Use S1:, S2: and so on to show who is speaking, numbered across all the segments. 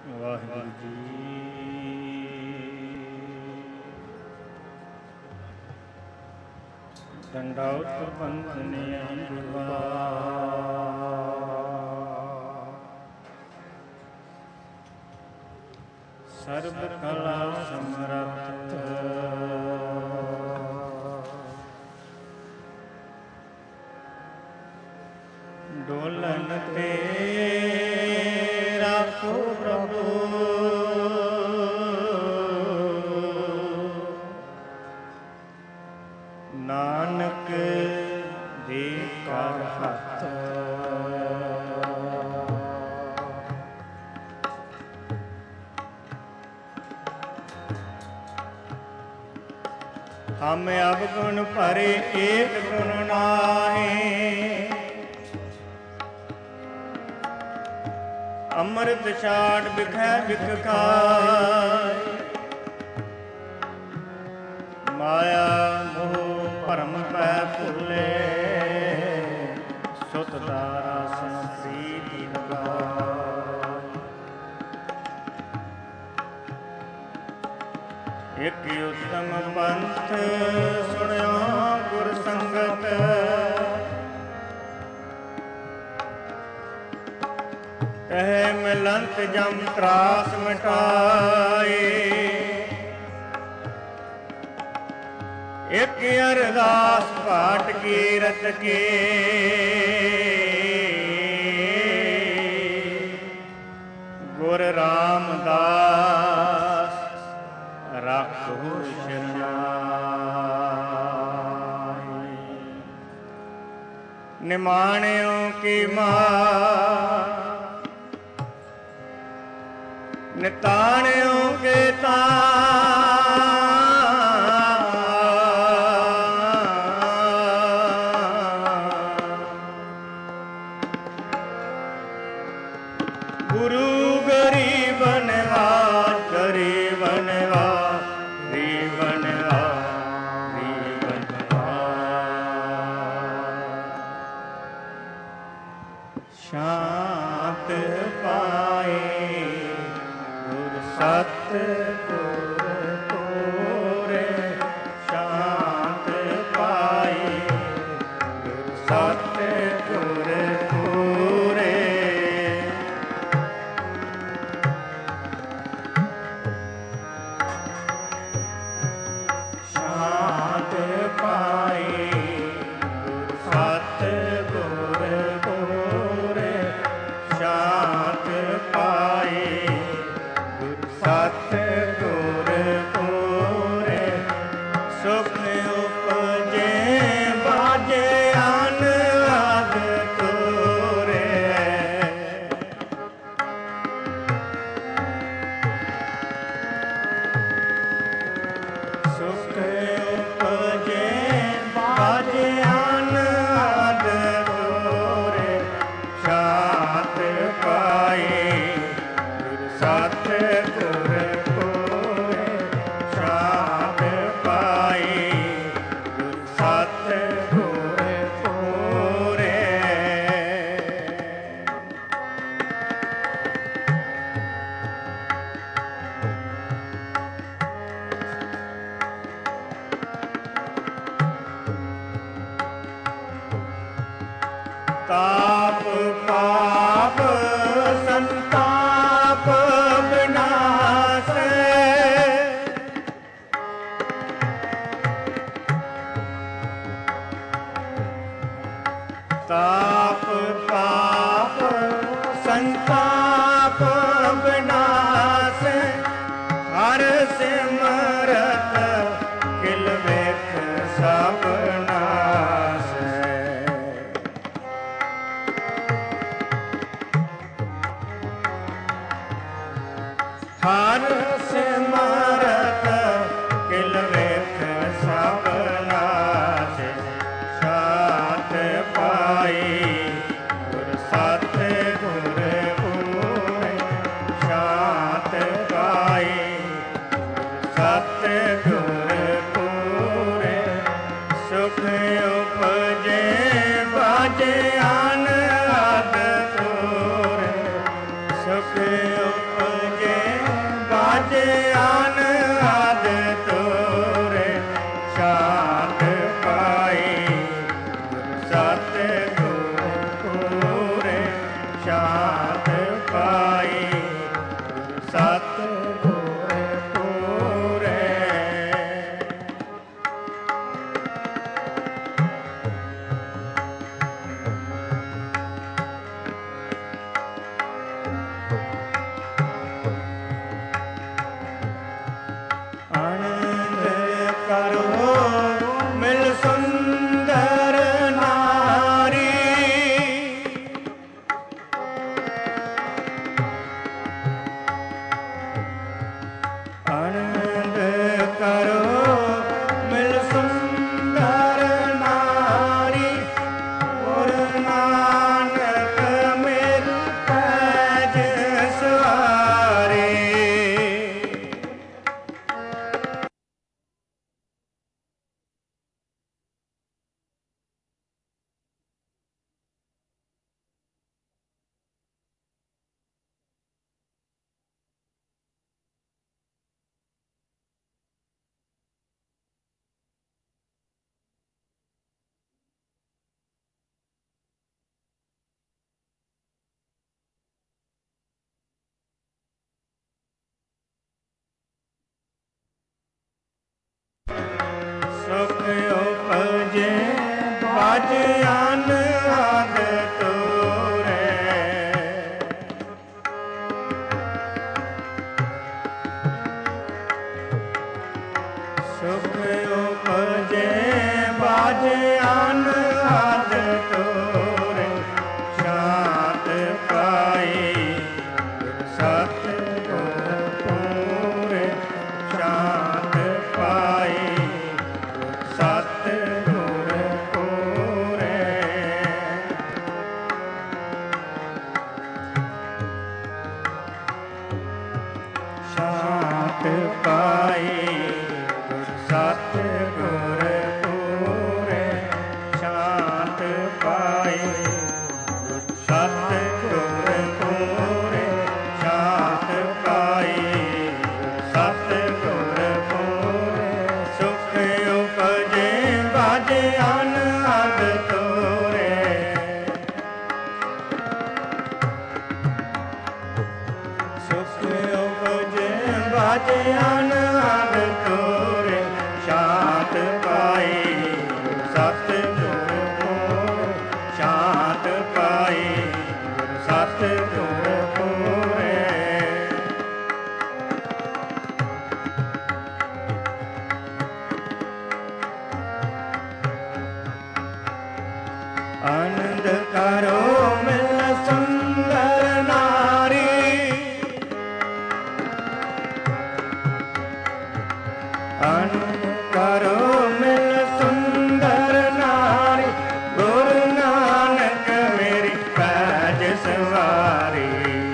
S1: ਵਾਹਿਗੁਰੂ ਜੀ। ਦੰਡਾਉਤ ਬੰਦਨੇ ਅੰਗਵਾ ਸਰਬ ਕਲਾ ਸਮਰੱਥ ਡੋਲਨ ਤੇ ਰਾਖੋ ਪ੍ਰਭੂ ਨਾਨਕ ਦੇ ਕਰ ਹੱਥ। ਹਮ ਅਬ ਗੁਣ ਭਰੇ ਏਕ ਗੁਣ ਨਾਹੀਂ, ਅੰਮ੍ਰਿਤ ਛਾੜ ਬਿਖੈ ਬਿਖ ਖਾਇ। ਮਾਇਆ ਮੋਹ ਭਰਮ ਪੈ ਭੁੱਲੇ, ਸੁਤ ਦਾਰਾ ਸਨ ਪ੍ਰੀਤਿ ਲਗਾਇ। ਇਕ ਉਤਮ ਪੰਥ ਸੁਣਿਓ ਗੁਰ ਸੰਗਤ, ਕਹਿ ਮਿਲੰਤ ਜਮ ਤਰਾਸ ਮਿਟਾਏ। ਇਕ ਅਰਦਾਸ ਪਾਠ ਕੀ ਰਤ ਕੇ, ਗੁਰ ਰਾਮਦਾਸ ਰਾਖੋ ਸ਼ਰਨਾਈ। ਨਿਮਾਣਿਓ ਕੀ ਮਾਂ ਨਿਤਾਣਿਓ ਕੇ ਤਾਣ, ਗੁਰੂ ਗਰੀਬਨ ਨਿਵਾਸ ਗਰੀਬਨ ਨਿਵਾਸ ਗਰੀਬਨ ਨਿਵਾਸ ਗਰੀਬਨ ਨਿਵਾਸ। ਸ਼ਾਂਤ ਪਾਏ ਸਤ ਗੁਰ ਪੂਰੇ, ਸ਼ਾਂਤ ਪਾਏ ਗੁਰ ਸਤ ਗੁਰ ਪੂਰੇ। ਸ਼ਾਂਤ ਪਾਏ ਗੁਰ ਸਤ ਗੁਰ ਪੂਰੇ, ਸ਼ਾਂਤ ਪਾਏ ਸਤ ਗੁਰ ਪੂਰੇ। ਸੁਖ ਉਪਜੇ ਬਾਜੇ ਅਨ ਆਦ ਤੋਰੇ, ਸੁਖ ਉਪਜੇ ਬਾਜੇ ਅਨ ਆਦ ਤੋਰੇ। ਸ਼ਾਂਤ ਪਾਏ ਗੁਰ ਸਤ ਗੁਰ ਪੂਰੇ, ਸ਼ਾਂਤ ਪਾਏ ਗੁਰ ਸਤ ਗੁਰ ਪੂਰੇ। ਤਾਪ ਪਾਪ ਸੰਤਾਪ ਵਿਨਾਸ਼ੈ, ਤਾਪ ਪਾਪ ਸੰਤਾਪ ਵਿਨਾਸ਼ੈ। ਹਰ ਸਿਮਰਤ ਕਿਲ ਵੇਖ ਸਭ ਨਾਸੈ। ਹਰ ਸਿਮਰਤ ਕਿਲ ਵੇਖ ਸਭ ਨਾਸੈ। ਸ਼ਾਂਤ ਪਾਈ ਗੁਰ ਸਤ ਗੁਰ ਪੂਰੇ, ਸ਼ਾਂਤ ਪਾਈ ਸਤ ਗੁਰ ਪੂਰੇ। ਸੁਖ ਉਪਜੇ ਬਾਜੇ ਅਨ ਆਦ ਤੋਰੇ, ਸੁਖ ਉਪਜੇ ਬਾਜਿਆਨ ਆਦ ਤੋਰੇ ਸ਼ਾਂਤ ਪਾਈ ਸਤਿਗੁਰ ਪੂਰੇ ਸ਼ਾਂਤ ਪਾਈ ਸਤਿਗੁਰ ਪੂਰੇ। ਆਨੰਦ ਕਰੋ ਮਿਲ ਸੁੰਦਰ ਨਾਰੀ ਆਨੰਦ ਕਰੋ ਮਿਲ ਸੁੰਦਰ ਨਾਰੀ ਗੁਰੂ ਨਾਨਕ ਮਿਲ ਪੈਜ ਸਵਾਰੇ। ਸੁਖ ਉਪਜੇ ਬਾਜਿਆਨ ਆਦ ਤੋਰੇ ਸੁਖ ਉਪਜੇ ਬਾਜਿਆਨ ਆਦ ਤੋਰੇ ਸ਼ਾਂਤ ਪਾਈ ਸਤਿਗੁਰ ਪੂਰੇ ਸ਼ਾਂਤ ਪਾਈ ਸਤਿਗੁਰ ਪੂਰੇ। ਸ਼ਾਂਤ ਪਾਈ ਸਤਿਗੁਰ ਪੂਰੇ ਸ਼ਾਂਤ ਪਾਈ ਸਤਿਗੁਰ ਪੂਰੇ ਸ਼ਾਂਤ ਪਾਈ ਸਤਿਗੁਰ ਪੂਰੇ। ਸੁਖ ਉਪਜੇ ਬਾਜਿਆਨ ਆਦ ਤੋਰੇ ਸੁਖ ਉਪਜੇ ਬਾਜਿਆਨ ਆਦ ਤੋਰੇ ਸ਼ਾਂਤ ਪਾਈ ਸਤਿਗੁਰ ਪੂਰੇ ਸ਼ਾਂਤ ਪਾਈ ਸਤਿਗੁਰ ਪੂਰੇ। ਆਨੰਦ ਕਰੋ ਮਿਲ ਸੁੰਦਰ ਨਾਰੀ ਆਨੰਦ ਕਰੋ ਮਿਲ ਸੁੰਦਰ ਨਾਰੀ ਗੁਰੂ ਨਾਨਕ ਮੇਰੀ ਪੈਜ ਸਵਾਰੀ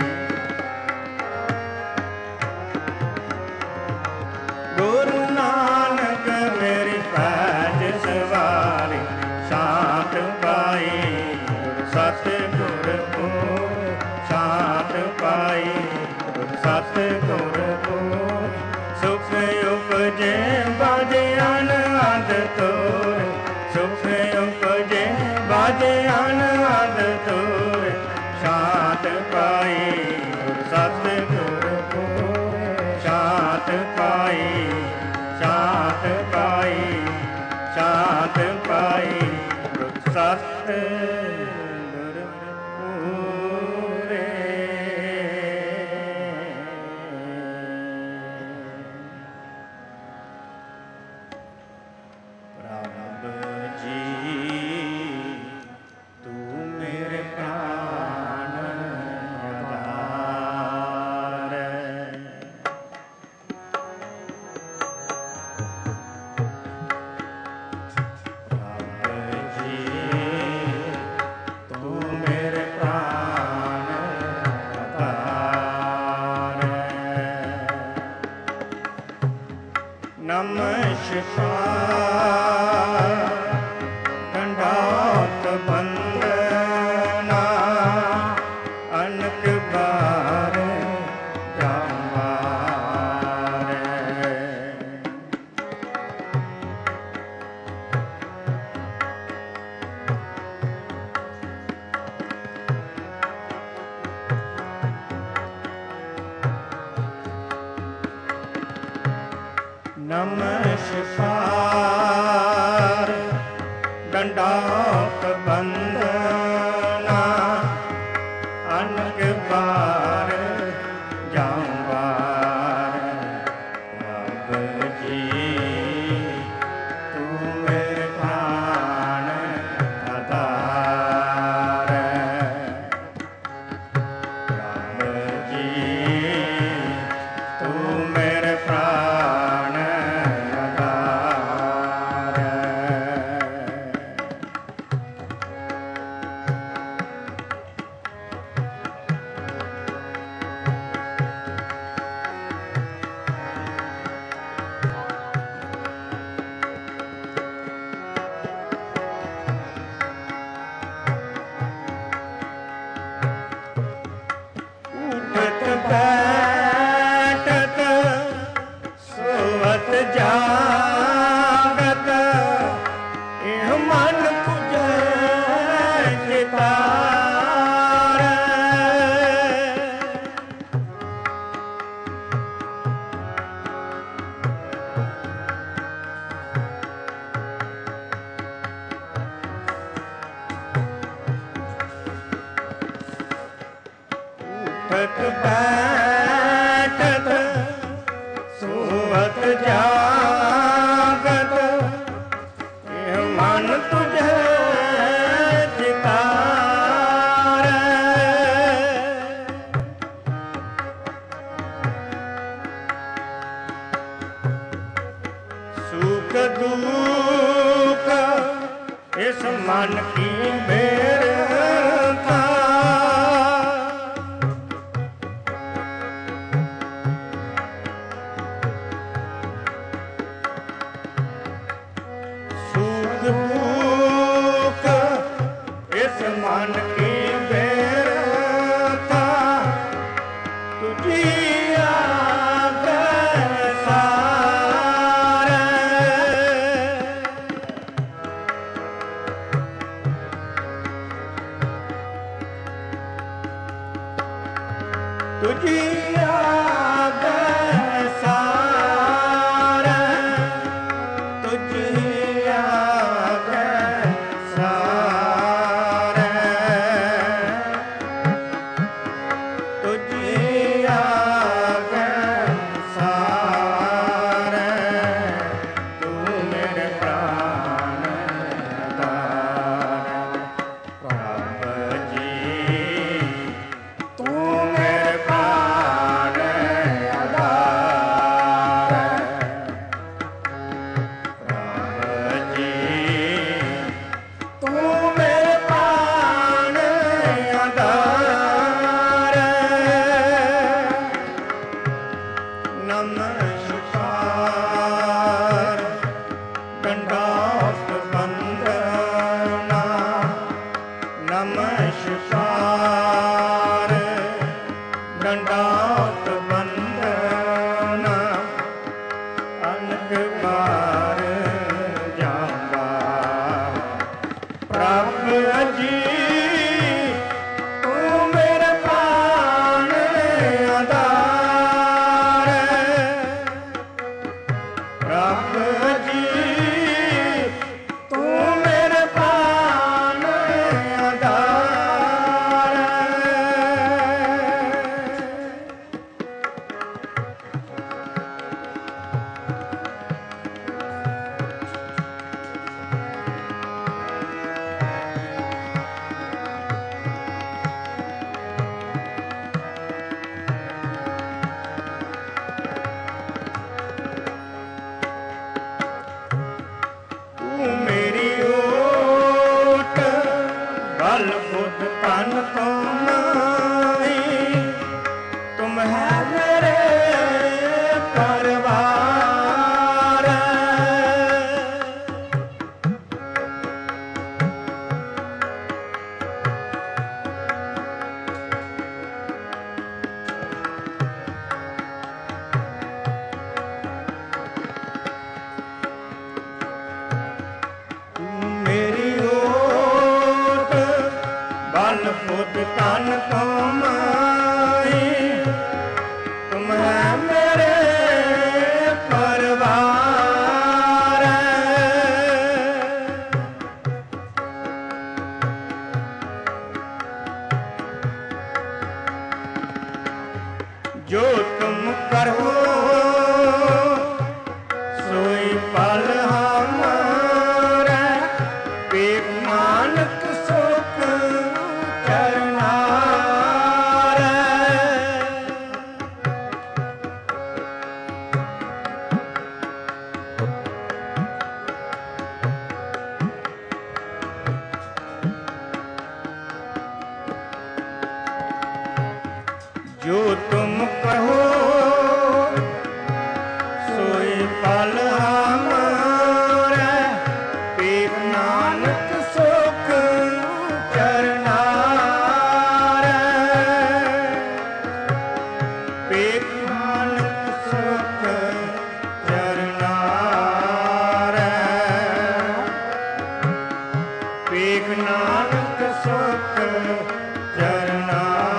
S1: ਗੁਰੂ ਨਾਨਕ ਮੇਰੀ ਪੈਜ ਸਵਾਰੀ ਸ਼ਾਂਤ ਪਾਈ ਸਤਿਗੁਰ ਪੂਰੇ ਸ਼ਾਂਤ ਪਾਈ ਸਤਿਗੁਰ ਪੂਰੇ। ਸੁਖ ਉਪਜੇ ਬਾਜਿਆਨ ਆਦ ਤੋਰੇ ਸੁਖ ਉਪਜੇ ਬਾਜਿਆਨ ਆਦ ਤੋਰੇ ਸ਼ਾਂਤ ਪਾਈ ਸਤਿਗੁਰ ਪੂਰੇ ਸ਼ਾਂਤ ਪਾਈ ਸ਼ਾਂਤ ਪਾਈ ਸ਼ਾਂਤ ਪਾਈ ਸਤਿਗੁਰ ਪੂਰੇ। ਪ੍ਰਭ ਜੀ ਤੂੰ ਮੇਰੇ ਪ੍ਰਾਣ ਆਧਾਰ ਨਮਸਕਾਰ ਕੰਡਾਤ ਬੰਦਨਾ ਅਨਕ ਬਾਰ ਜਾਵਾਰੇ ਨਮਸਕਾਰ ਡੰਡਾਉਤ ਬੰਦਨਾ ਅਨਕ ਬਾਰ ਜਾਂਵਾਰ ਰੱਬ ਜੀ ਤੂੰ ਮੇਰੇ ਪ੍ਰਾਣ ਆਧਾਰ ਰੱਬ ਜੀ ਤੂੰ ਮੇਰੇ ਪ੍ਰਾਣ ਆਧਾਰ ਉਠਤ ਬੈਠਤ ਸੋਵਤ ਜਾਗਤ ਇਹ ਮਨ ਤੁਝੇ ਚਿਤਾਰੈ ਉਠਤ ਬੈਠਤ ਸੋਵਤ ਜਾਗਤ ਇਹ ਮਨ ਤੁਝੇ ਚਿਤਾਰੈ ਸੁਖ ਦੁਖ ਇਸ ਮਨ ਕੀ ਬੇਰਤਾ ਸੁਖ ਦੁਖ ਇਸ ਮਨ ਕੀ ਬੇਰਤਾ ਤੁਝੀ ਆਗੈ ਸਾਰੈ ਤੁਝੀ ਆਗੈ ਸਾਰੈ ਤੁਝੀ ਆਗੈ ਸਾਰੈ ਤੁਝੀ ਆਗੈ ਸਾਰੈ ਤੂੰ ਮੇਰੇ ਪ੍ਰਾਣ ਆਧਾਰ ਰੱਬ ਜੀ ਤੂੰ ਮੇਰੇ ਪ੍ਰਾਣ ਆਧਾਰ ਰੱਬ ਜੀ ਤੂੰ ਮੇਰੇ ਪ੍ਰਾਣ ਆਧਾਰ ਨਮਸਕਾਰ ਡੰਡਾਉਤ ਬੰਦਨਾ ਨਮਸਕਾਰ ਡੰਡਾਉਤ ਬੰਦਨਾ ਅਨਕ ਬਾਰ ਜਾਂਵਾ ਪ੍ਰਭ ਜੀ ਤੂੰ ਮੇਰੇ ਪ੍ਰਾਣ ਆਧਾਰ ਰੱਬ ਜੀ ਤੂੰ ਮੇਰੇ ਪ੍ਰਾਣ ਆਧਾਰ ਤੂੰ ਮੇਰੀ ਓਟ ਬਲ ਬੁੱਧ ਤਨ ਤੋਂ ਨਾਹੀ ਤੁਮ ਹੈ ਮੇਰੇ ਪਰਵਾਰ ਤੂੰ ਮੇਰੀ ਓਟ ਬਲ ਬੁੱਧ ਤਨ ਤੋਂ ਮਾਈ जो तुम करो सोई पल हमारा, पेट नानक सुख करनारा। जो तुम कहो सोई पल हमारा, पेट नानक सुख करनारा। पेट नानक सुख करनारा। पेट नानक सुख करनारा।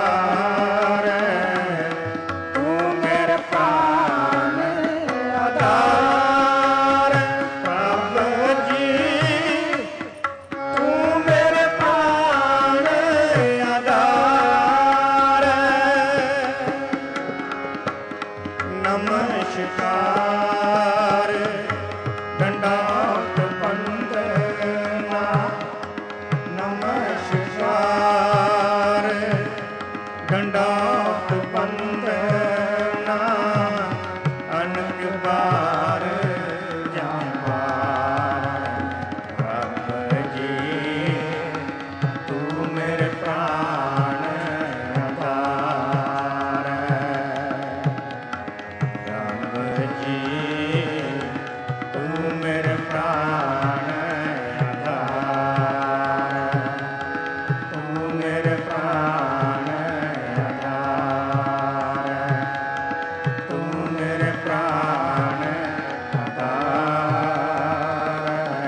S1: नमस्कार दंडात वंदना, नमस्कार दंडात वंदना। अनक बार जाबार रब जी, तू मेरे प्राण आधार। तू मेरे प्राण आधार, तू मेरे प्राण आधार, तू मेरे प्राण आधार।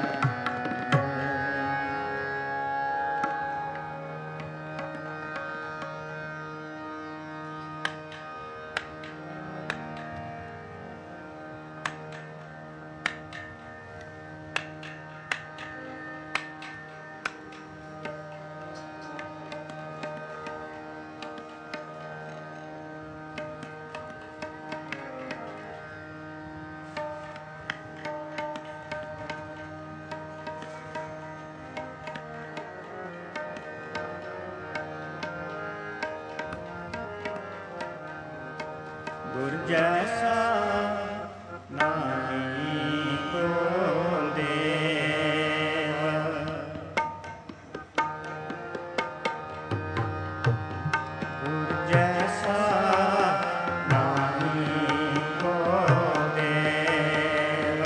S1: गुर जैसा नहीं को देव, गुर जैसा नहीं को देव।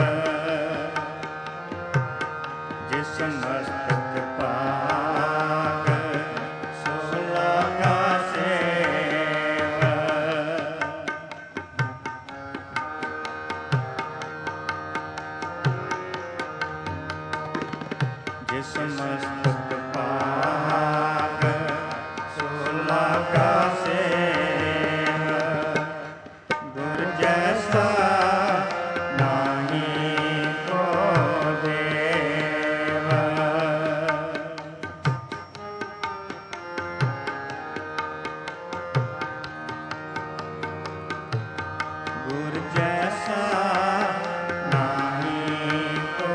S1: जिस मस्तक पाग सो लगा सेव, जिस मस्तक पाग सो लगा सेव। गुर जैसा नहीं को देव। गुर जैसा नहीं को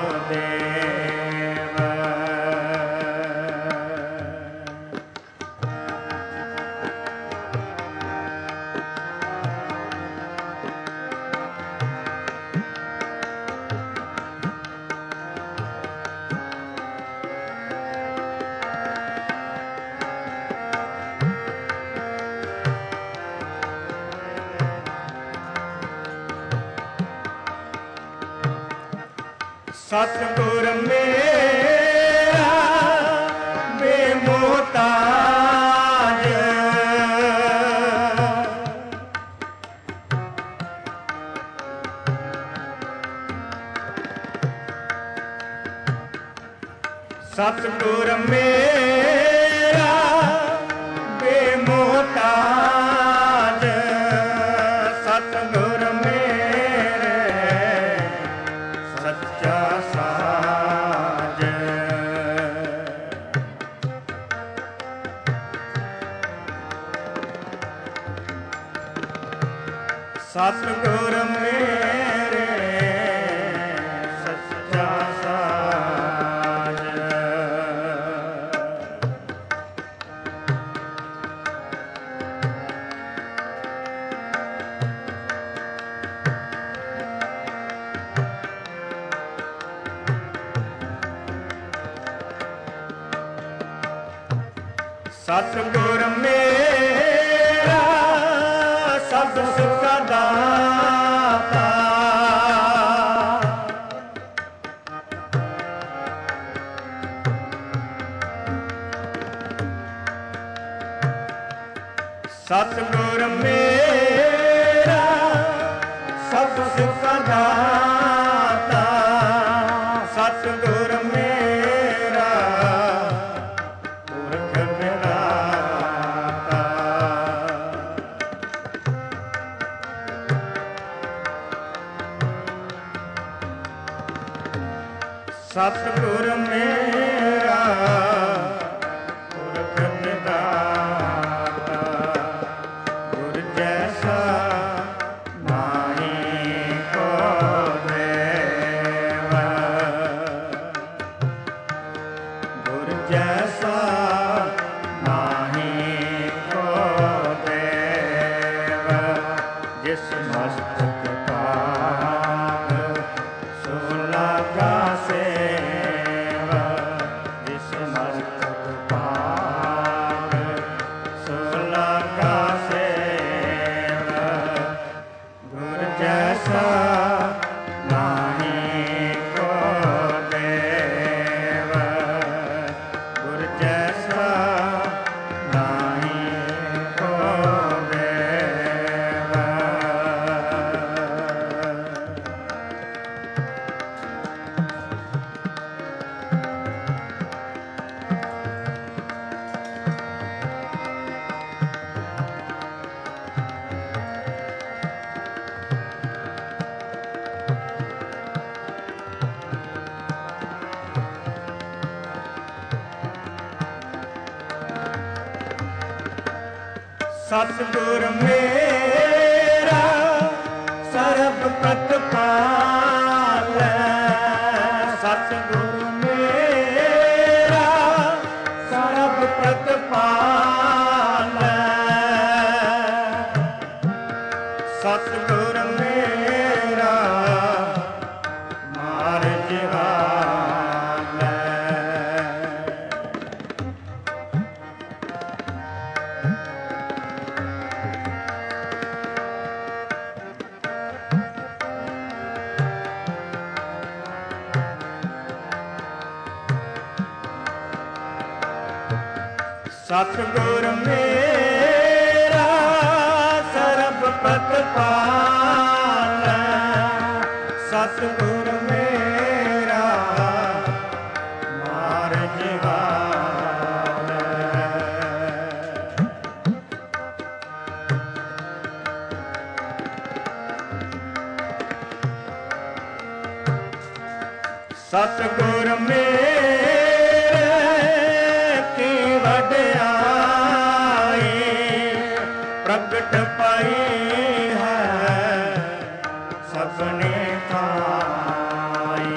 S1: देव। सतगुर मेरा बेमोहताज, सतगुर मेरा बेमोहताज। सतगुर मेरे सच्चा साज। ਸਤਿਗੁਰ ਮੇਰੇ ਸੱਚਾ ਸਾਜ। ਸਤਿਗੁਰ ਮੇਰਾ ਸਭ ਸੁਖਾ ਦਾਤਾ। ਸਤਿਗੁਰ ਮੇਰਾ ਸਭ ਸੁਖਾ ਦਾਤਾ। ਸਤਿਗੁਰ ਮੇਰਾ ਪੁਰਖ ਵਿਦਾਤਾ। ਸਤਿਗੁਰ ਮੇਰਾ ਪੁਰਖ ਵਿਦਾਤਾ। ਗੁਰ ਜੈਸਾ ਨਾਹੀ ਕੋ ਦੇਵ। ਗੁਰ ਜੈਸਾ ਨਾਹੀ ਕੋ ਦੇਵ। ਜਿਸ ਮਸਤਕ ਭਾਗ ਸੋ ਲਾਗਾ ਸੇਵ। ਜਿਸ ਮਸਤਕ ਭਾਗ ਸੋ ਲਾਗਾ ਸੇਵ। ਗੁਰ ਜੈਸਾ ਨਾਹੀ ਕੋ ਦੇਵ। ਗੁਰ ਜੈਸਾ ਨਾਹੀ ਕੋ ਦੇਵ। ਸਤਿਗੁਰ ਮੇਰਾ ਸਰਬ ਪ੍ਰਤਪਾਲੈ। ਸਤਿਗੁਰ ਮੇਰਾ ਸਰਬ ਪ੍ਰਤਪਾਲੈ। ਸਤਿਗੁਰ ਮੇਰਾ ਮਾਰਗ ਹਾਲੈ। ਸਤਿਗੁਰ ਮੇਰਾ ਸਰਬ ਪ੍ਰਤਪਾਲੈ। ਸਤਿਗੁਰ ਮੇਰਾ ਮਾਰਗ ਹਾਲੈ। ਸਤਿਗੁਰ ਮੇਰੇ ਕੀ ਵਡਿਆਈ ਪ੍ਰਗਟ ਪਾਈ ਹੈ ਸਭਨੇ ਥਾਈ।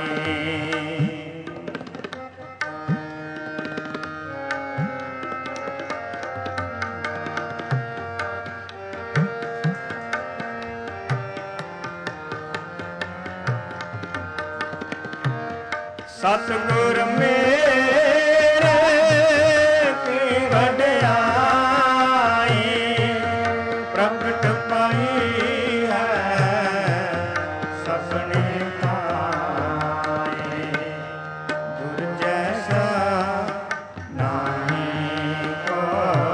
S1: ਸਤਿਗੁਰ ਮੇਰੇ ਕੀ ਵਡਿਆਈ ਪ੍ਰਗਟ ਪਾਈ ਹੈ ਸਭਨੇ ਥਾਈ। ਗੁਰ ਜੈਸਾ ਨਾਹੀ ਕੋ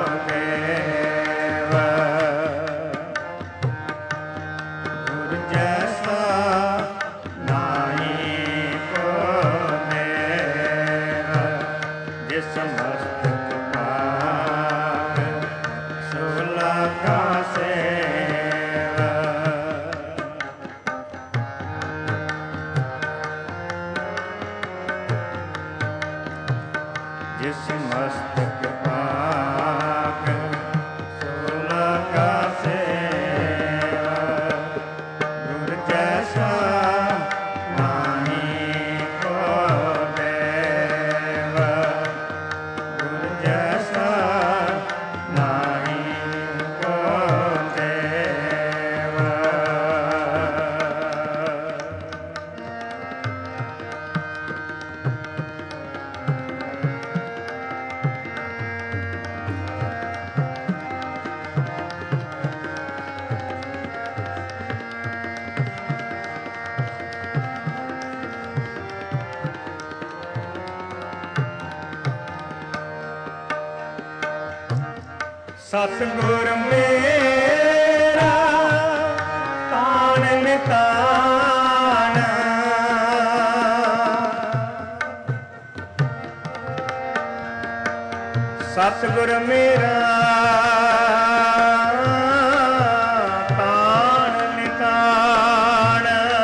S1: ਦੇਵ। ਗੁਰ ਜੈਸਾ ਨਾਹੀ ਕੋ ਦੇਵ। ਜਿਸ ਮਸਤਕ ਭਾਗ ਸੋ ਲਾਗਾ ਸੇਵ। ਸਤਿਗੁਰ ਮੇਰਾ ਤਾਣ ਨਿਤਾਣ, ਸਤਿਗੁਰ ਮੇਰਾ ਤਾਣ ਨਿਤਾਣ,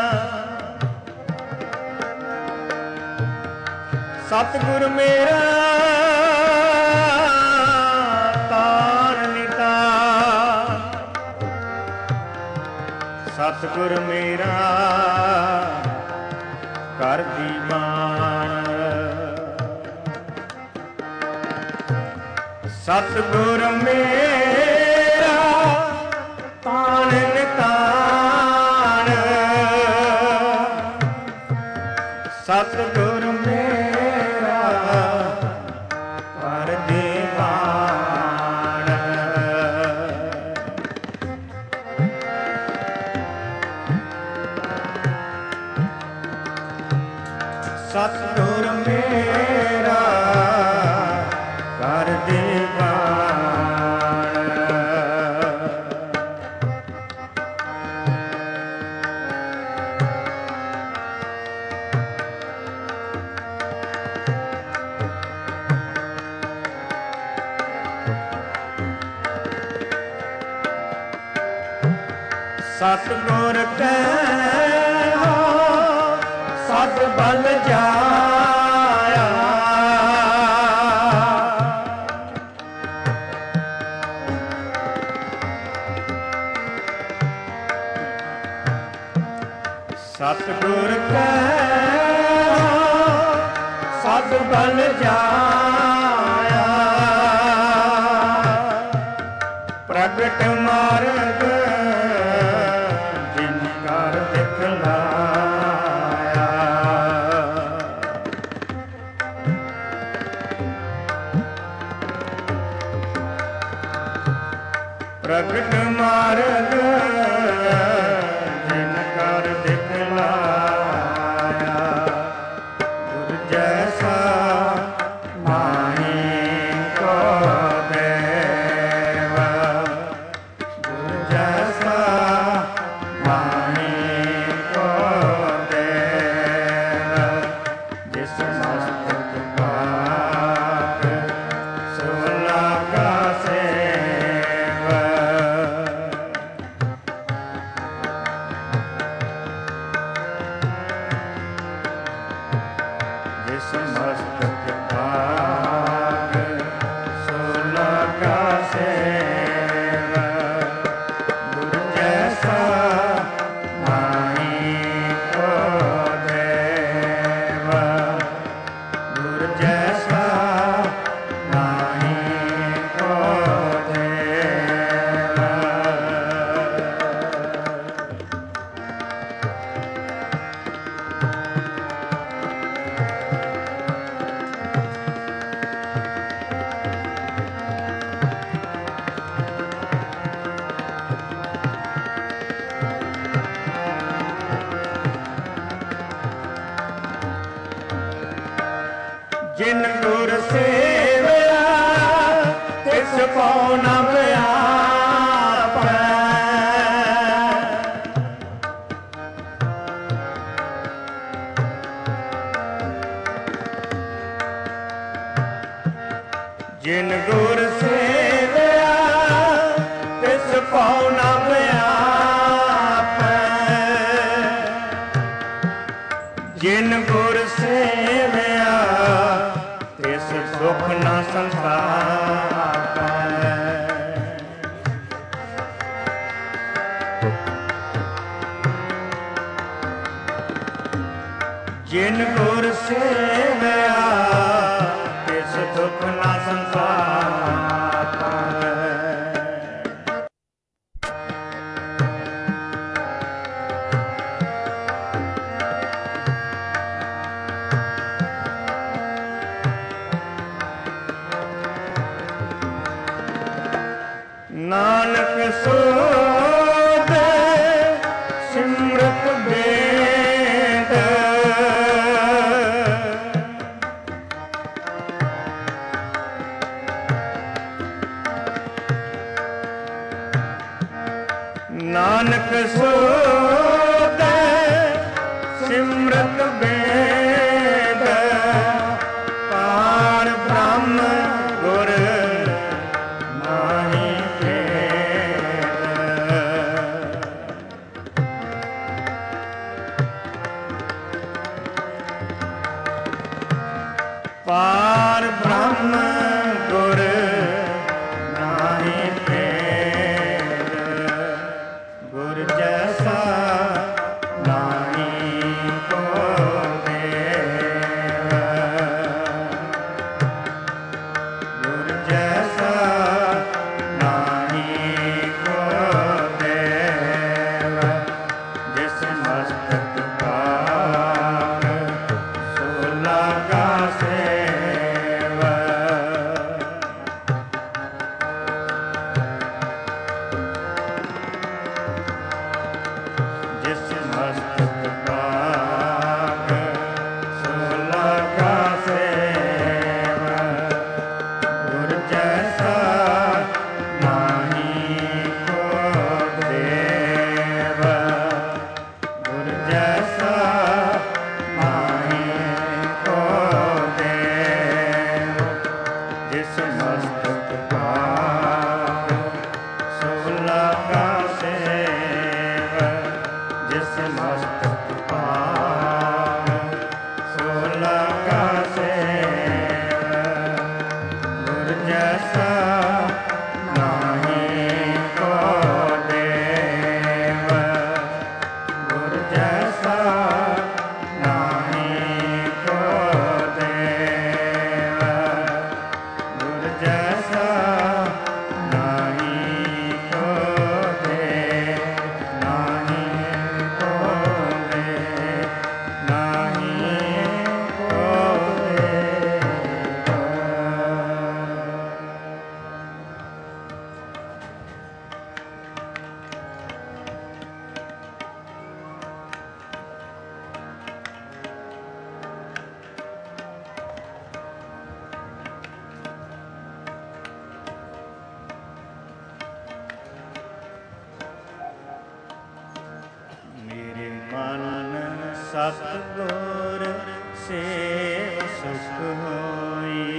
S1: ਸਤਿਗੁਰ ਮੇਰਾ ਸਤਿਗੁਰ ਮੇਰਾ ਕਰ ਦੀਵਾਨ, ਸਤਿਗੁਰ ਮੇਰਾ ਤਾਣ ਨਿਤਾਣ, ਸਤਿਗੁਰ ਮੇਰਾ ਕਰ ਦੀਵਾਨ, ਸਤਿਗੁਰ ਮੇਰਾ ਕਰ ਦੀਵਾਨ, ਸਤਿਗੁਰ ਕੈ ਸਦ ਬਲ ਜਾਇਆ, ਸਤਿਗੁਰ ਕੈ ਸਦ ਬਲ ਜਾਇਆ, ਪ੍ਰਗਟ ਮਾਰਗ ਜਿਨ ਕਰ ਦਿਖਲਾਇਆ, ਪ੍ਰਗਟ ਮਾਰਗ ਜਿਨ ਕਰ ਦਿਖਲਾਇਆ, ਗੁਰ ਜੈਸਾ ਨਾਹੀ ਕੋ ਦੇਵ, ਗੁਰ ਜੈਸਾ ਨਾਹੀ ਕੋ ਦੇਵ, ਜਿਸ ਮਸਤਕ ਪਾਕ ਸੋ ਲਾਗਾ ਸੇਵ, ਜਿਸ ਮਸਤਕ ਪਾਕ ਸੋ ਲਾਗਾ ਸੇਵ, ਗੁਰ ਜੈਸਾ ਨਾਹੀ ਕੋ ਦੇਵ, ਗੁਰ ਜੈਸਾ ਨਾਹੀ ਕੋ ਦੇਵ। ਜਿਨ ਗੁਰ ਸੇਵਿਆ ਤਿਸ ਪਉ ਨ ਵਿਆਪੈ, ਜਿਨ ਗੁਰ ਸੇਵਿਆ ਤਿਸ ਪਉ ਨ ਵਿਆਪੈ, ਜਿਨ ਗੁਰ ਸੇਵਿਆ ਤਿਸ ਸੁਖ ਨ ਸੰਤਾਪੈ, ਜਿਨ ਗੁਰ ਸੇਵਿਆ ਤਿਸ ਦੁਖ ਨ ਸੰਤਾਪੈ। ਨਾਨਕ ਸੋਧ ਸਿਮਰਤ ਬੇਦ, ਨਾਨਕ ਸੋਧੈ ਸਿਮਰਤ ਵੇਦ ਪਾਰ ਬ੍ਰਹਮ ਗੁਰ ਨਾਹੀ ਭੇਦ। ਪਾਰ ਬ੍ਰਹਮ ਗੁਰ ਨਾਹੀ ਭੇਦ। ਗੁਰ ਜੈਸਾ ਨਾਹੀ ਕੋ ਦੇਵ। ਗੁਰ ਜੈਸਾ ਨਾਹੀ ਕੋ ਦੇਵ। ਜਿਸ ਮਸਤਕ ਭਾਗ ਸੋ ਲਾਗਾ ਸੇਵ। ਜਿਸ ਮਸਤਕ ਭਾਗ ਸੋ ਲਾਗਾ ਸੇਵ। ਗੁਰ ਜੈਸਾ ਨਾਹੀ ਕੋ ਦੇਵ। ਗੁਰ ਜੈਸਾ ਨਾਹੀ ਕੋ ਦੇਵ। ਜਿਸ ਮਸਤਕ ਭਾਗ ਸੋ ਲਾਗਾ ਸੇਵ। ਜਿਸ ਮਸਤਕ ਭਾਗ ਸੋ ਲਾਗਾ ਸੇਵ। ਗੁਰ ਜੈਸਾ ਨਾਹੀ ਕੋ ਦੇਵ। ਗੁਰ ਜੈਸਾ ਨਾਹੀ ਕੋ ਦੇਵ। ਗੁਰ ਜੈਸਾ ਨਾਹੀ ਕੋ ਦੇਵ। ਨਾਹੀ ਕੋ ਦੇਵ। ਨਾਹੀ ਕੋ ਦੇਵ। ਮੇਰੇ ਮਨ ਸਤਿਗੁਰ ਸੇਵ ਸੁਖ ਹੋਈ।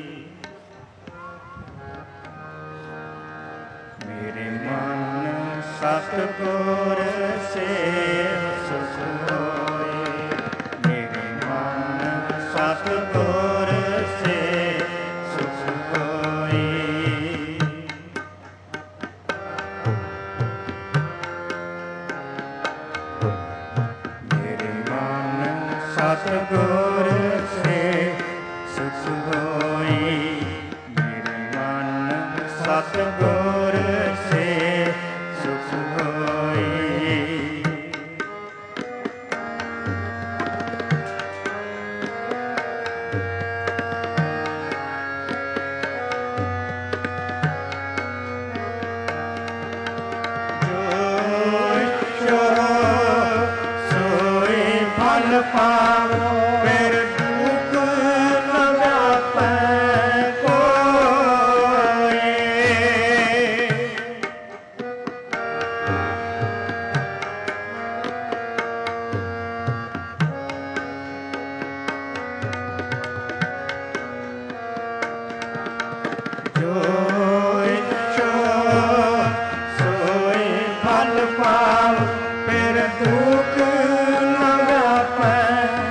S1: ਮੇਰੇ ਮਨ ਸਤਿਗੁਰ ਸੇਵ ਸੁਖ ਹੋਈ। ਮੇਰੇ ਮਨ ਸਤਿਗੁਰ ਸੇਵ ਸੁਖ ਹੋਈ। ਮੇਰੇ ਮਨ ਸਤਿਗੁਰ ਸੇ ਸੁਖ ਹੋਈ। ਮੇਰੇ ਮਨ ਸਤਿਗੁਰ ਸੇ ਸੁਖ ਹੋਈ। ਜੋ ਇੱਛੋ ਸੋਈ ਫਲ ਪਾਵੋ। ਫਿਰ ਦੁਖ ਨ ਵਿਆਪੈ ਕੋਈ। ਜੋ ਇੱਛੋ ਸੋਈ ਫਲ ਪਾਵੋ। ਫਿਰ ਦੁਖ ਨ ਵਿਆਪੈ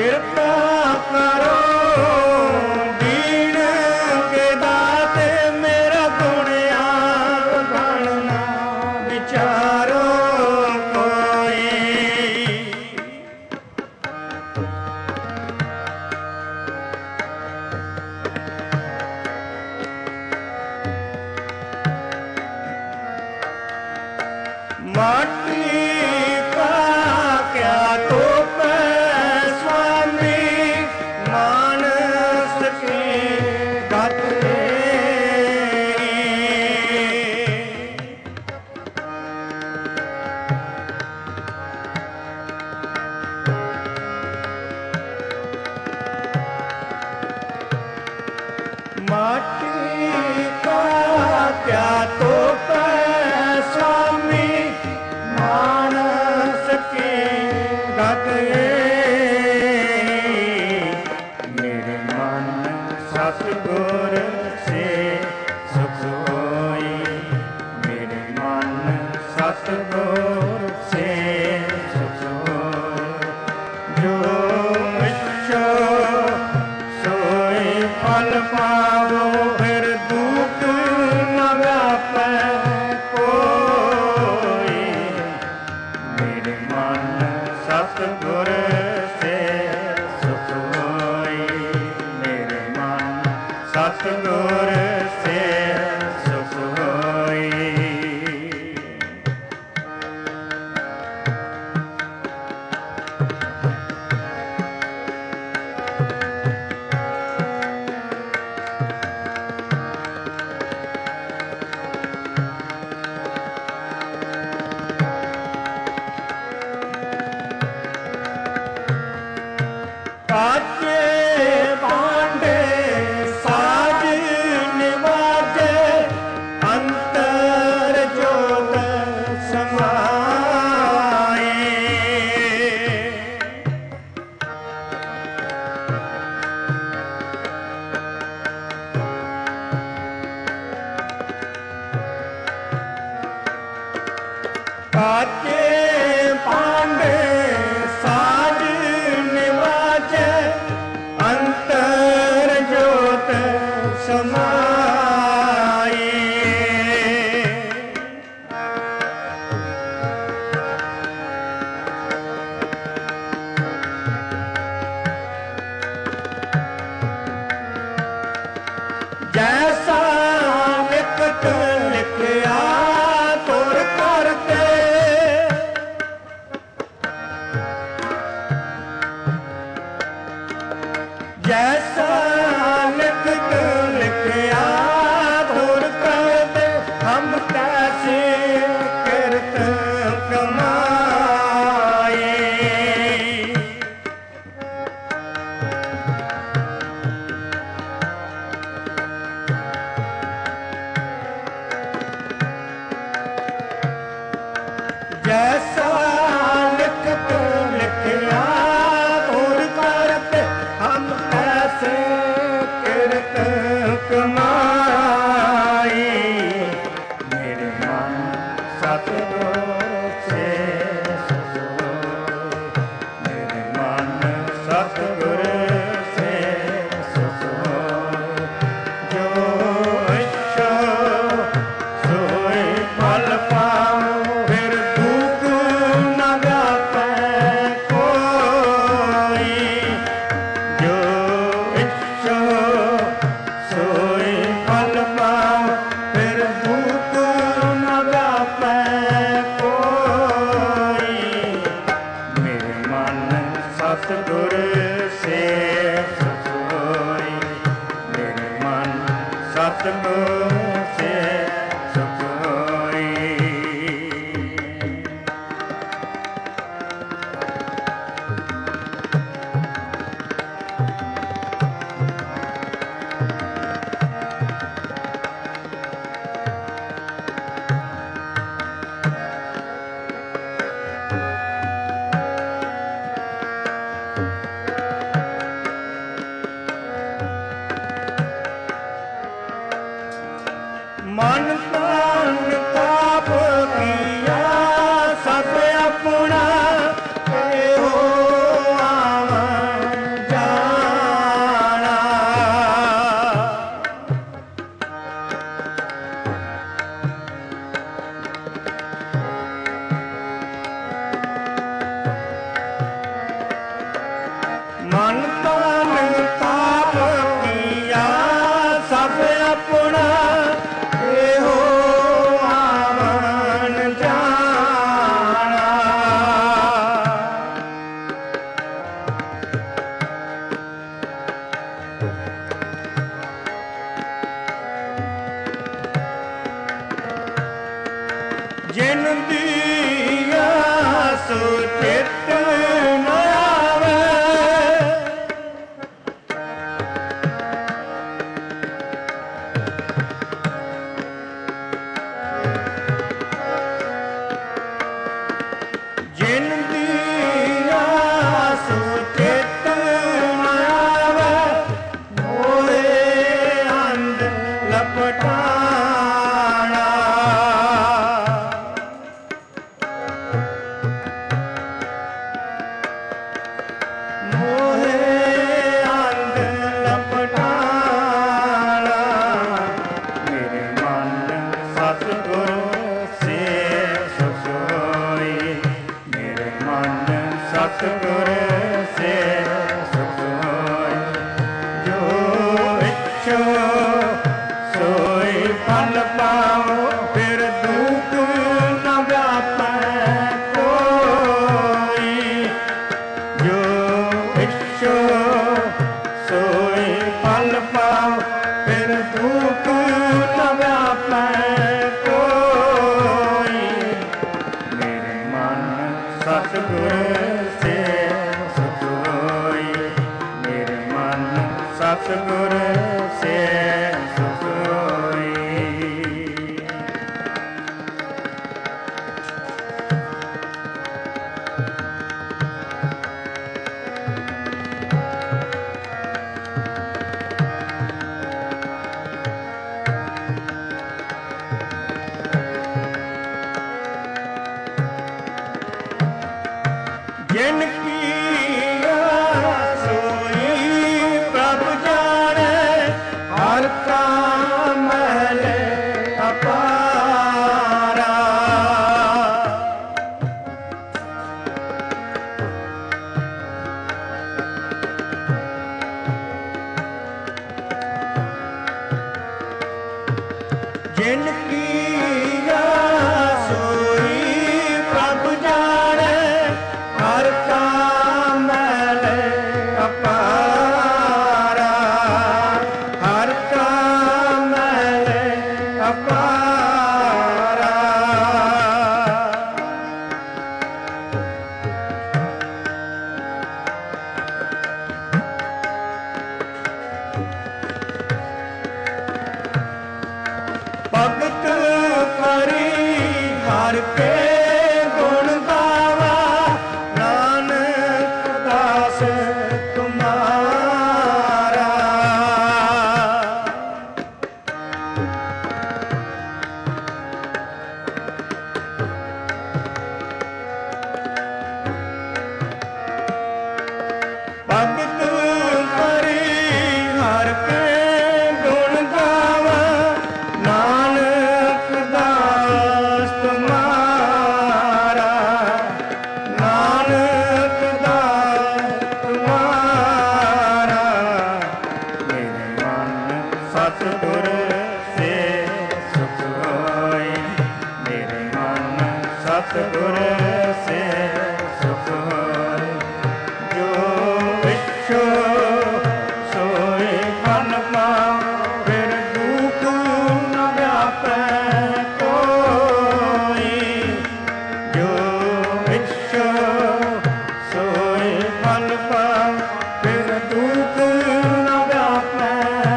S1: ਕਿਰਪਾ ਕਰੋ ਦੀਨ ਕੇ ਦਾਤੇ ਮੇਰਾ ਗੁਣਿਆ ਗਣ ਨਾ ਵਿਚਾਰੋ ਕੋਈ। माटी का क्या तोप स्वामी मानस की गत माटी का क्या तोप स्वामी मानस के गत मेरे मन सतगुर से सुख होई। मेरे मन सतगुर से सुख होई। जो इच्छो सोई फल पावो फिर दुख न व्यापै कोई। मेरे मन सतगुर से सुख होई। मेरे मन सतगुर से सुख होई। काचे भांडे साज निवाजे अंतर जोत समाए। काचे भांडे साज निवाजे अंतर जोत समाए। जैसा लिखत लिखया तुर करते जैसा लिखत लिखया तुर करते हम कैसे किरत कमाए। जैसा लिखत लिखया तुर करते हम कैसे किरत कमाई। मेरे मन सतगुर से सुख होई। मेरे मन सतगुर से सुख होई। जो इच्छो सोई फल पाओ फिर दुख ਜਿਨ ਦੀਆ ਸੋ ਚਿਤ ਨ ਆਵੇ। ਜਿਨ ਦੀਆ ਸੋ ਚਿਤ ਨ ਆਵੇ, ਮੋਹੇ ਅੰਧ ਲਪਟਾਣਾ। ਮੋਹੇ ਅੰਧ ਲਪਟਾਣਾ, ਮੇਰੇ ਮਨ ਸਤਿਗੁਰ ਸੇਵ ਸੁਖ ਹੋਈ। ਮੇਰੇ ਮਨ ਸਤਿਗੁਰ ਸੇਵ ਸੁਖ ਹੋਈ। ਜੋ ਇੱਛੋ ਸੋਈ ਫਲ ਪਾਓ, ਫਿਰ ਦੁਖ ਨ ਵਿਆਪੈ ਕੋਈ। ਜੋ ਇੱਛੋ ਸੋਈ ਫਲ ਪਾਓ, ਫਿਰ ਦੁਖ ਨ ਵਿਆਪੈ ਕੋਈ। ਮੇਰੇ ਮਨ ਸਤਿਗੁਰ ਸੇਵ ਸੁਖ ਹੋਈ। ਮੇਰੇ ਮਨ ਸਤਿਗੁਰ ਸੇਵ ਸੁਖ ਹੋਈ। ਜਿਨ ਕੀਆ ਸੋਈ ਪ੍ਰਭ ਜਾਣੈ, ਹਰ ਕਾ ਮਹਿਲ ਅਪਾਰਾ। ਜਿਨ ਕੀਆ ਸੋਈ ਪ੍ਰਭ ਜਾਣੈ, ਹਰ ਕਾ ਮਹਿਲ ਅਪਾਰਾ। ਹਰ ਕਾ ਮਹਿਲ ਅਪਾਰਾ। ਭਗਤ ਕਰੀ ਹਰ ਕੇ ਗੁਣ ਗਾਵਾ, ਨਾਨਕ ਦਾਸ ਤੁਮਾਰਾ। ਭਗਤ ਕਰੀ ਹਰ ਕੇ ਗੁਣ ਗਾਵਾ, ਨਾਨਕ ਦਾਸ ਤੁਮਾਰਾ। ਨਾਨਕ ਦਾਸ ਤੁਮਾਰਾ। ਮੇਰੇ ਮਨ ਸਤਿਗੁਰ ਸੇਵ ਸੁਖ ਹੋਈ। ਮੇਰੇ ਮਨ ਸਤਿਗੁਰ ਸੇਵ ਸੁਖ ਹੋਈ। ਜੋ ਇੱਛੋ ਸੋਈ ਫਲ ਪਾਓ, ਫਿਰ ਦੁਖ ਨ ਵਿਆਪੈ ਕੋਈ। ਜੋ ਇੱਛੋ ਸੋਈ ਫਲ ਪਾਓ, ਫਿਰ ਦੁਖ ਨ ਵਿਆਪੈ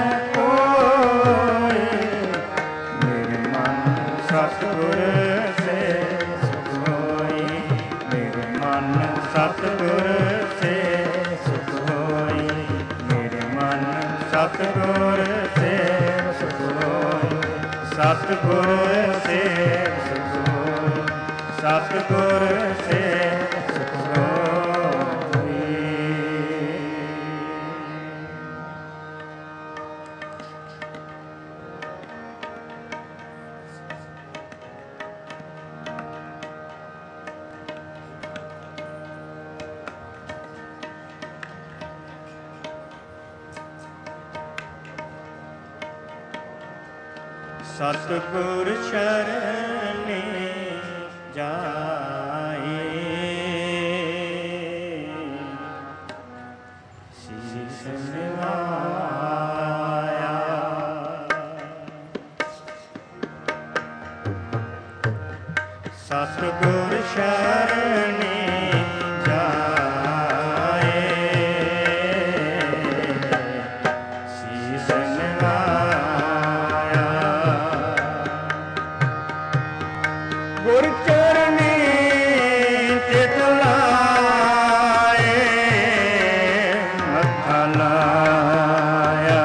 S1: ਕੋਈ। ਮੇਰੇ ਮਨ ਸਤਿਗੁਰ ਸੇਵ ਸੁਖ ਹੋਈ। ਮੇਰੇ ਮਨ ਸਤਿਗੁਰ ਸੇਵ ਸੁਖ ਹੋਈ। ਮੇਰੇ ਮਨ ਸਤਿਗੁਰ ਸੇਵ ਸੁਖ ਹੋਈ। ਸਤਿਗੁਰ ਸੇਵ ਸੁਖ ਹੋਈ। ਸਤਿਗੁਰ ਸੇਵ ਸੁਖ ਹੋਈ। ਸਤਿਗੁਰ ਸ਼ਰਣੇ ਜਾਏ, ਸੀਸ ਨਿਵਾਇਆ। ਸਤਿਗੁਰ ਸ਼ਰਣੀ ਜਾਏ ਸੀਸ ਨਿਵਾਇਆ ਗੁਰ ਚਰਨੀ ਚਿਤ ਲਾਏ ਮੱਥਾ ਲਾਇਆ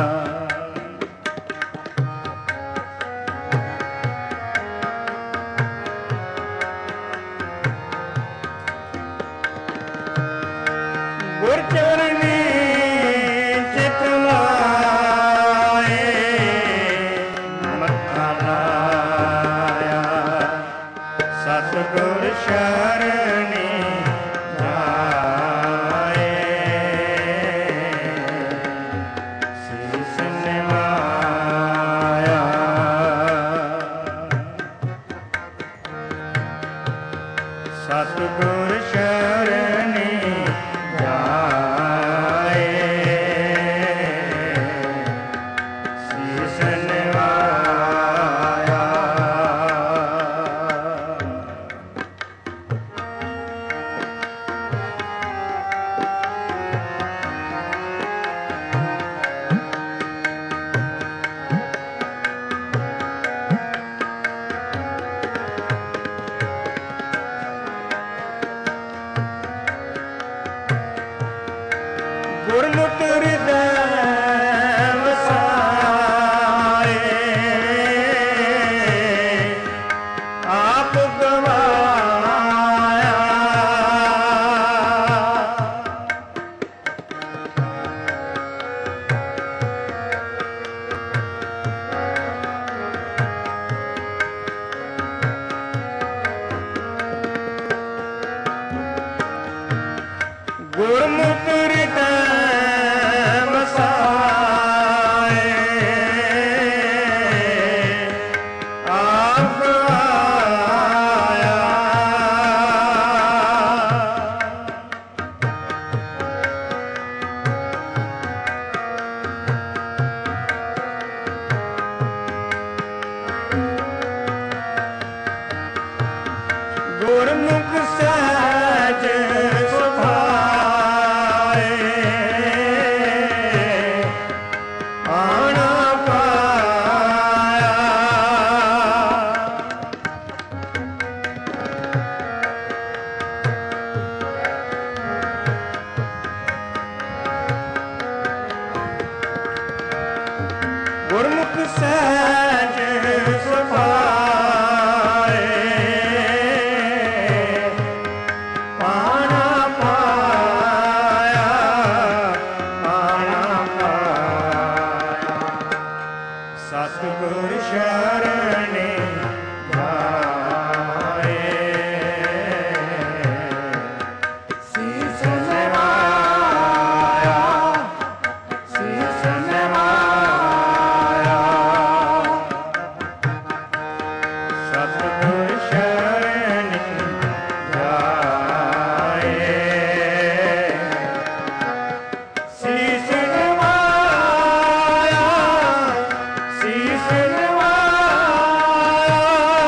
S1: ਗੁਰ ਚਰਨੀ ਚਿਤ ਲਾਏ ਮੱਥਾ ਲਾਇਆ ਸਤਿਗੁਰ ਸ਼ਰਣੀ ਜਾਏ ਸੀਸ ਨਿਵਾਇਆ ਸਤਿਗੁਰ ਸ਼ਰਣੀ ਜਾਏ ਸੀਸ ਨਿਵਾਇਆ ਗੁਰਮੁਖ ਹਿਰਦੈ ਵਸਾਏ ਆਪ ਗਵਾਇਆ ਗੁਰਮੁਖ ਹਿਰਦੈ ਵਸਾਏ ਆਪ ਆਇਆ ਗੁਰਮੁਖ ਸਹਿਜ ਸੁਭਾਏ ਆਣਾ ਪਾਇਆ ਗੁਰਮੁਖ ਸਹਿਜ ਸੁਭਾਏ ਆਣਾ ਪਾਇਆ ਆਣਾ ਪਾਇਆ ਸਤਿਗੁਰ ਸ਼ਰਣੀ ਜਾਏ ਸੀਸ ਨਿਵਾਇਆ ਸੀਸ ਨਿਵਾਇਆ ਸਤਿਗੁਰ ਸ਼ਰਣੀ ਜਾਏ ਸੀਸ ਨਿਵਾਇਆ ਸੀਸ ਨਿਵਾਇਆ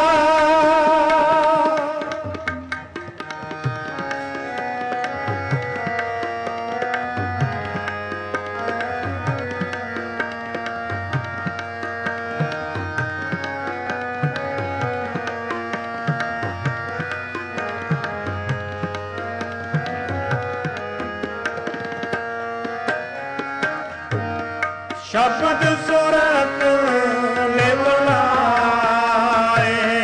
S1: ਸ਼ਬਦ ਸੁਰਤ ਲਿਵ ਲਾਏ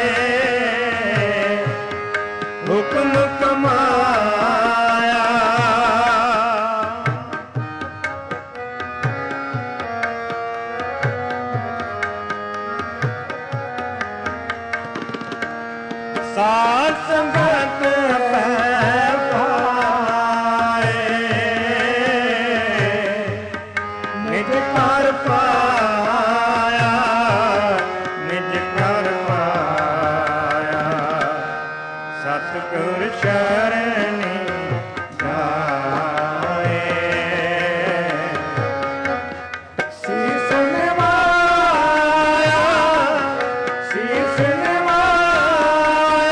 S1: ਹੁਕਮ ਕਮਾਇਆ ਸਾਧ ਸੰਗਤ ਪੈ ਪਾਏ ਨਿਜ ਘਰ ਪਾਇਆ ਨਿਜ ਘਰ ਪਾਇਆ ਸਤਿਗੁਰ ਸ਼ਰਣੀ ਜਾਏ ਸੀਸ ਨਿਵਾਇਆ ਸੀਸ ਨਿਵਾਇਆ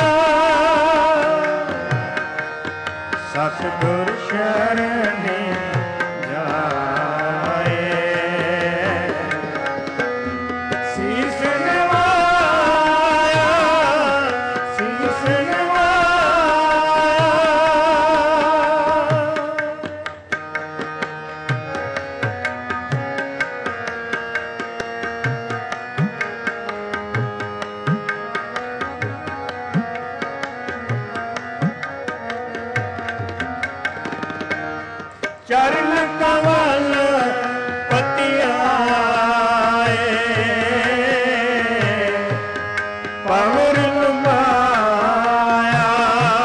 S1: ਚਰਨ ਕਮਲ ਪਤੀ ਆਏ ਪਵਰ ਲੁਮਾਇਆ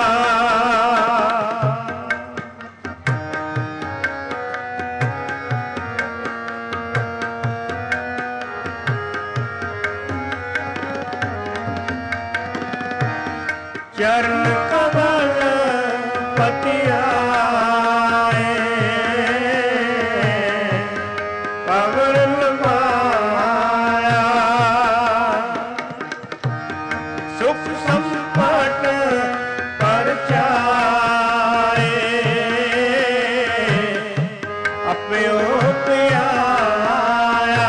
S1: ਚਰਨ ਕਮਲ ਪਤੀ ਆਏ ਪਵਰ ਲੁਮਾਇਆ ਸੁਖ ਸੰਪਤ ਪਰਚਾਏ ਆਪਿਓ ਪਿਆਇਆ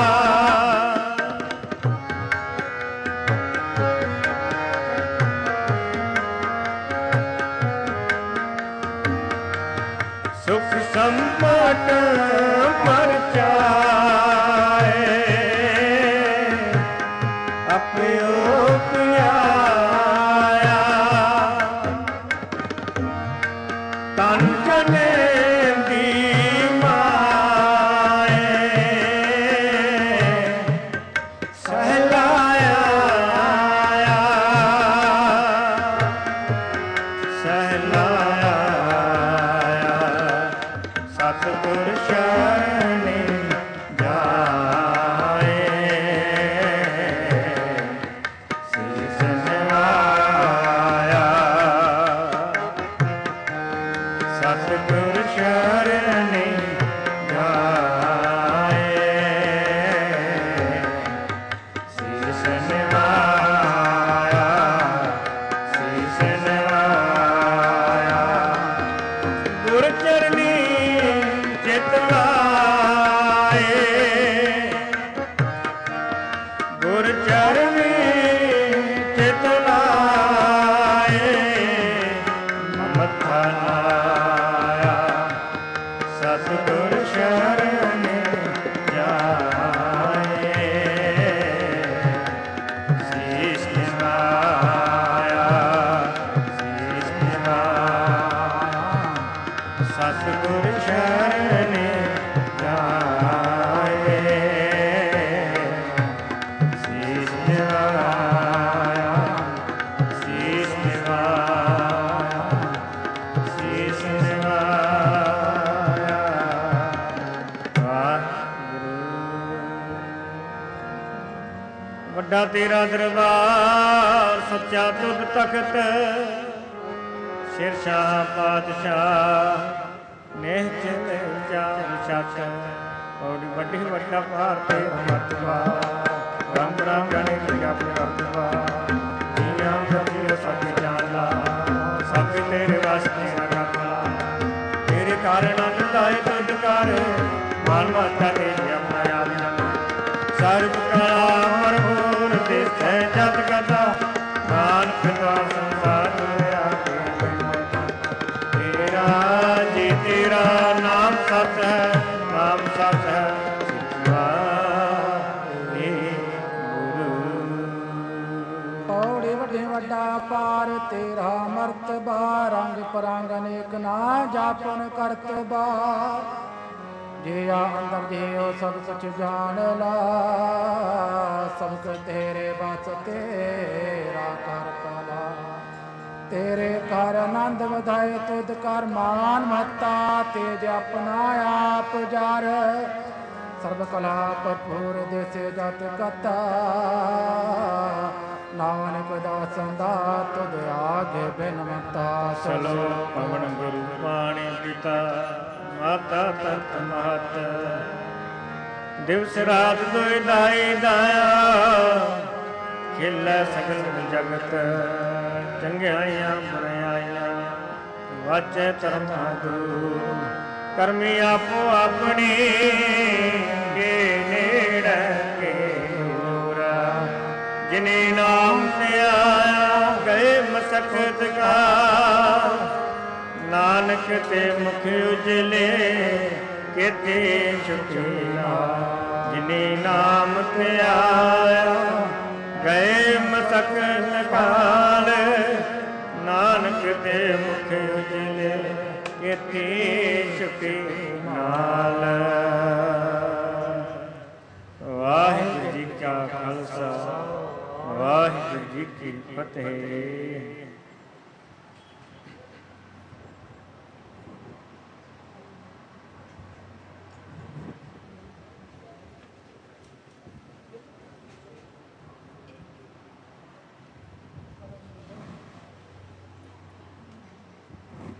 S1: ਸੁਖ ਸੰਪਤ ਪਰਚਾਏ ਆਪਿਓ ਪਿਆਇਆ ਤਨ ਜਨੇ ਦੀ ਮਾਏ ਸਹਿਲਾਇਆ ਸਹਿਲਾਇਆ ਸਤਿਗੁਰ ਸ਼ਰਣੇ ਜਾਏ ਸੀਸ ਨਿਵਾਇਆ ਸਤਿਗੁਰ ਸ਼ਰਣੇ ਜਾਏ ਸੀਸ ਨਿਵਾਇਆ ਸੀਸ ਨਿਵਾਇਆ ਗੁਰ ਚਰਨੀ ਚਿਤ ਲਾਏ ਗੁਰ ਚਰਨੀ ਚਿਤ ਲਾਏ ਮੱਥਾ ਲਾਇਆ ਸਤਿਗੁਰ ਸ਼ਰਣੇ ਜਾਏ ਸੀਸ ਨਿਵਾਇਆ ਸੀਸ ਨਿਵਾਇਆ ਸਤਿਗੁਰ ਸ਼ਰਣੇ ਜਾਏ ਸੀਸ ਨਿਵਾਇਆ ਸੀਸ ਨਿਵਾਇਆ ਸੀਸ ਨਿਵਾਇਆ ਵਾਹਿਗੁਰੂ। ਵੱਡਾ ਤੇਰਾ ਦਰਬਾਰ ਸੱਚਾ ਤੁਧ ਤਖਤ ਸ਼ਿਰਸ਼ਾਹ ਪਾਤਸ਼ਾਹ ਨੇਹ ਚਿਤ ਚਾਰ ਛੱਤ ਔੜੀ ਵੱਡੀ ਵੱਡਾ ਭਾਰ ਤੇ ਮਰਤਬਾ ਰੰਗ ਰਾਗਣੇ ਜਪ ਕਰਤਵਾ ਜੀਆਂ ਜਪਿ ਸਭ ਜਾਣਾ ਸਭ ਤੇਰੇ ਵਾਸਤੇ ਰਖਾ ਤੇਰੇ ਕਾਰਨ ਅਨੰਦਾਏ ਤੁਧ ਕਰ ਮਨ ਮਾਤਾ ਤੇ ਆਪਣਾ ਆਪ ਸਰਬ ਕਲਾ ਮਰਹੂਰ ਤੇ ਸਹਿ ਜਤ ਕਥਾ ਨਾਨਕ ਦਾ ਸੰਸਾਰ ਜੀ ਤੇਰਾ ਨਾਮ ਸਤ ਹੈ ਨਾਮ ਸਤ ਹੈ
S2: ਔੜੇ ਵੱਡੇ ਵੱਡਾ ਪਾਰ ਤੇਰਾ ਮਰਤਬਾ ਰੰਗ ਪਰੰਗ ਅਨੇਕ ਨਾ ਜਾਪਨ ਕਰਤਬਾ ਜੇ ਆ ਅੰਦਰ ਜਿਉ ਸਭ ਕੁਛ ਜਾਣ ਲਾ ਸਭ ਕੁ ਤੇਰੇ ਬਸ ਤੇਰਾ ਕਰ ਕਲਾ ਤੇਰੇ ਕਰ ਆਨੰਦ ਵਧਾਏ ਤੁਧ ਕਰ ਮਾਨ ਮਹਤਾ ਤੇਜ ਆਪਣਾ ਆਪ ਜਰ ਸਰਬ ਕਲਾ ਭਰਪੂਰ ਦੇਸੇ ਜਤ ਕਤਾ ਨਾਨਕ ਦਾਸਨ ਦਾ ਤੁਧ ਆਗੇ ਬਿਨਮਤਾ
S1: ਚਲੋ ਪਵਨ ਗੁਰੂ ਪਾਣੀ ਪਿਤਾ ਮਾਤਾ ਤਤ ਮਹਤ ਦਿਵਸ ਰਾਤ ਦੋਇ ਦਾਈ ਦਾਇਆ ਖਿਲੇ ਸਗਲ ਜਗਤ ਚੰਗਿਆਈਆਂ ਬੁਰਾਈਆਂ ਵਾਚੇ ਧਰਮ ਦੂਰ ਕਰਮੀ ਆਪੋ ਆਪਣੀ ਕੇ ਨੇੜੇ ਕੇ ਹੋਰਾ ਜਿਨੇ ਨਾਮ ਤੇ ਆਇਆ ਗਏ ਮਸਕਤ ਕਾ ਨਾਨਕ ਤੇ ਮੁਖ ਉਜਲੇ केते छुटिया जिने नाम ते आया गए मसकन काल नानक ते मुख उजले ਇਤੀ ਸ਼ੁਕਤੀ ਨਾਲ। ਵਾਹਿਗੁਰੂ ਜੀ ਕਾ ਖਾਲਸਾ, ਵਾਹਿਗੁਰੂ ਜੀ ਕੀ ਫਤਿਹ।